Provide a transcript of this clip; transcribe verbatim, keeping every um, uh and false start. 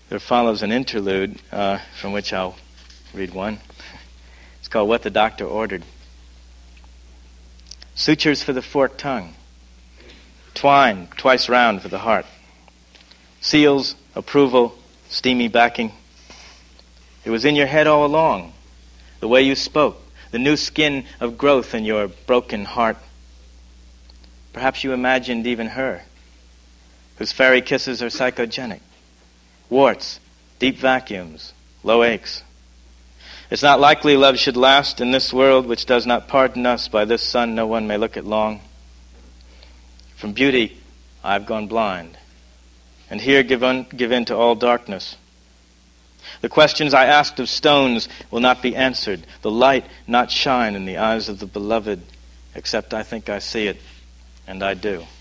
There follows an interlude uh, from which I'll read one. It's called What the Doctor Ordered. Sutures for the forked tongue. Twine twice round for the heart. Seals, approval, steamy backing. It was in your head all along, the way you spoke, the new skin of growth in your broken heart. Perhaps you imagined even her, whose fairy kisses are psychogenic. Warts, deep vacuums, low aches. It's not likely love should last in this world which does not pardon us. By this sun no one may look at long. From beauty I've gone blind, and here give, un, give in to all darkness. The questions I asked of stones will not be answered, the light not shine in the eyes of the beloved, except I think I see it, and I do.